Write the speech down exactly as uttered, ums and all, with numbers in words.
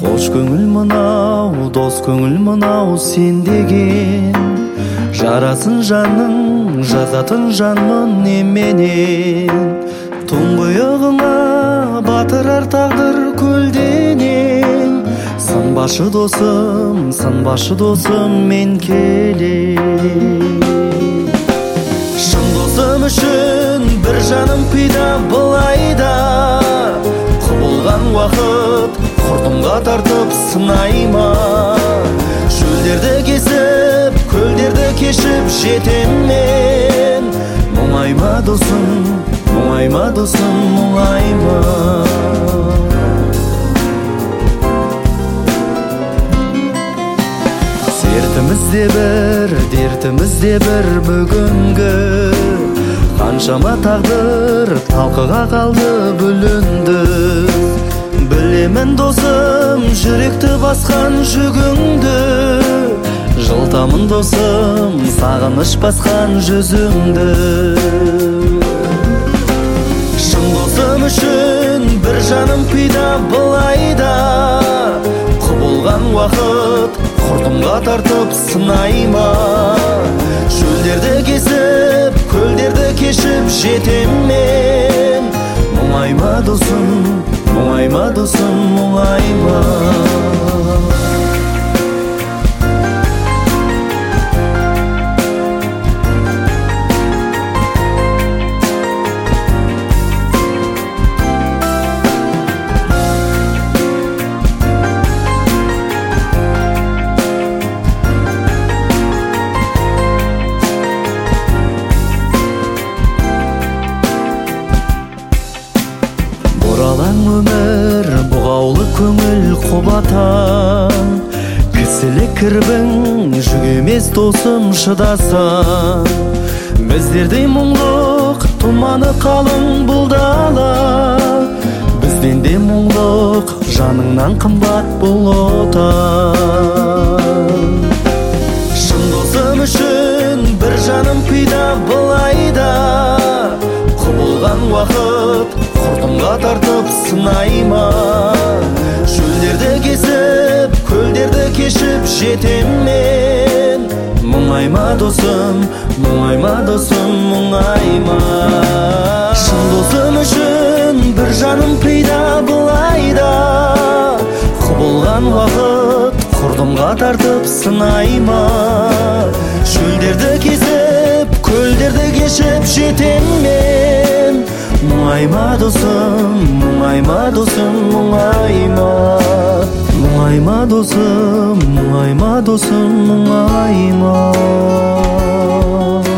Кош көңүл мынау, дос көңүл мынау сен деген. Жарасын жаның, жазатын жанмын неменен. Тұңғиығыңа батырар тағдыр көлденең. Сынбашы досым, сынбашы досым мен келем. Шын досым үшін бір жаным пида былайда. Құбылған уақыт құрдымға тартып сынайма. Шөлдерді кесіп, көлдерді кешіп жетем мен. Мұңайма досым, мұңайма досым, мұңайма. Сертімізде бір, дертімізде бір бүгінгі. Қаншама тағдыр талқыға қалды бүлінді. Білемін досым, жүректі басқан жүгіңді. Жылтамын досым, сағыныш басқан жүзіңді. Шын досым үшін бір жаным пида былайда. Құбылған уақыт құрдымға тартып сынайма. Шөлдерді кесіп, көлдерді кешіп жетем мен. Мұңайма досым, мұңайма досым, мұңайма. Бұралаң өмір, бұғаулы көңіл қобатан. Кісілі кірбің, жүк емес досым шыдасан. Біздердей мұңлық, тұманы қалың бұл дала. Бізден де мұңлық, жаныңнан қымбат бұл отан. Шын досым үшін бір жаным пида былайда. Құбылған уақыт құрдымға тартып сынайма. Шөлдерді кесіп, көлдерді кешіп жетем мен. Мұңайма досым, мұңайма досым, мұңайма. Шын досым үшін бір жаным пида былайда. Құбылған уақыт құрдымға тартып сынайма. Шөлдерді кесіп, көлдерді кешіп жетем мен. Мұңайма досым, мұңайма досым, мұңайма. Мұңайма досым, мұңайма досым, мұңайма.